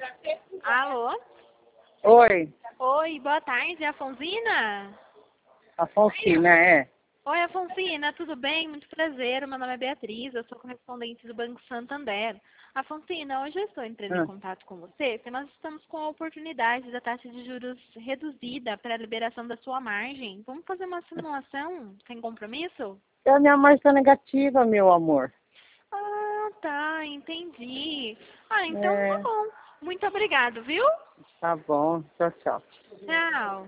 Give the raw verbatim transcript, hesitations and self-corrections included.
Alô? Oi, Oi, boa tarde, é a Afonsina? Afonsina, é? Oi, Afonsina, tudo bem? Muito prazer, meu nome é Beatriz, eu sou correspondente do Banco Santander. Afonsina, hoje eu estou entrando em Ah, contato com você porque nós estamos com a oportunidade da taxa de juros reduzida para a liberação da sua margem. Vamos fazer uma simulação sem compromisso? a minha margem está negativa, meu amor. Ah, tá, entendi. Ah, então tá É, bom. Muito obrigado, viu? tá bom, tchau, tchau. Tchau.